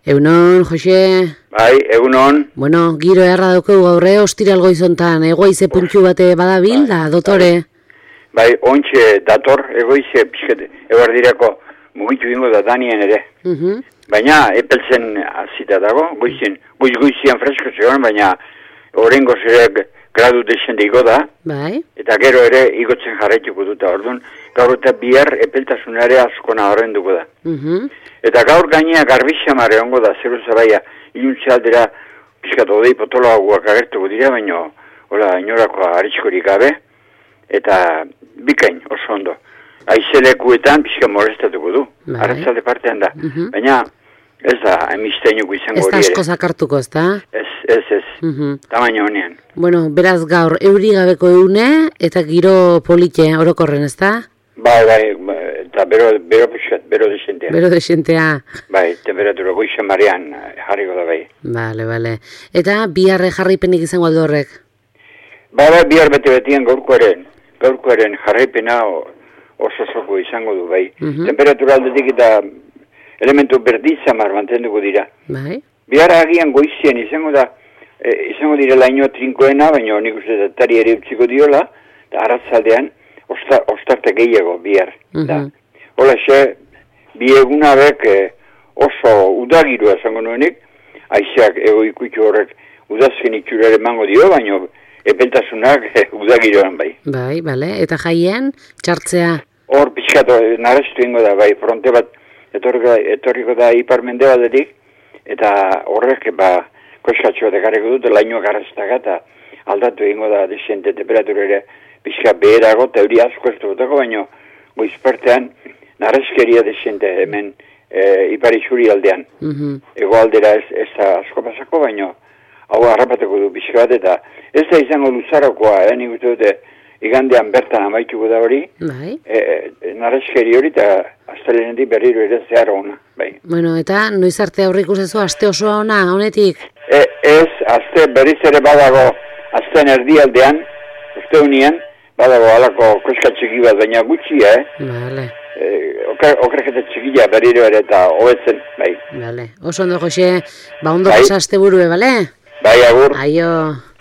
Egunon, Jose. Bai, egunon. Bueno, giro erra daukeu gaurre, ostiral goizontan, egoize puntxu bate badabil, da, dotore? Bai, ontxe dator, egoize, pixket, ebardirako mugitu ingo da danien ere. Baina, epeltzen azita dago, goizian fresko zegoen, baina horrengoz ere gradu desende igo da. Bai. Eta gero ere igotzen jarraituko duta, orduan, gaur eta bihar epeltasunare askona horrenduko da. Eta gaur gainea garbixamare ongo da, zeru zabaia, iluntze aldera, pixkat odei potoloagoak agertuko dira, baina, hola, inorako aritskorik gabe, eta bikain, oso ondo. Aizelekuetan pixka molestatuko du, arratzalde partean da. Baina, ez da, emisteinuko izango hori ere. Ez da asko zakartuko, ez da? Ez, tamaina honean. Bueno, beraz gaur, euri gabeko eune, eta giro polite orokorren, ez da? Bai, eta bero pixkat, bero desentea. Bero desentea. Bai, temperatura goixa marean jarriko da bai. Bale. Eta biharre jarraipenik izango aldo horrek? Bai, bihar bete-betien gaurkoaren jarraipena oso zoko izango du bai. Temperatura aldetik eta elementu berdizamar mantenduko dira. Bai. Bihar agian goizien izango dira laino trinkoena, baina nik uste datari ere utziko diola, eta arratzaldean ostarte gehiago bihar. Hola bi egunabek oso udagirua izango nuenik, aizeak egoikutxo horrek udazken itxurare emango dio, baina epeltasunak udagiroan bai. Bai, bale, eta jaien, txartzea? Hor pixkatu, naraztu ingo da, bai, fronte bat etorriko da iparmende batetik, eta horrek, koskatxo bat ekarriko dut, lainoak arrastaka, eta aldatu ingo da desente temperatura ere pixka beherago, eta euri asko ez dutako, baina goizpartean narazkeria desente hemen iparizuri aldean. Ego aldera ez da asko pasako, baina hau harrapatuko du pixka bat, eta ez da izango luzarakoa, nik uste dute igandean bertan amaituko da hori, narazkeri hori, eta astelenetik berriro ere zehar ona, bai. Bueno, eta noiz arte aurrik ustezu aste osoa ona, honetik? Ez, aste berriz ere badago, astean erdialdean, uste unien, badago alako koska txiki bat, baina gutxia, Bale. Okreketa txikila berriro ere eta hobetzen, bai. Bale, oso ondo, Jose, ondo pasa aste burue, bale? Bai, agur. Aio.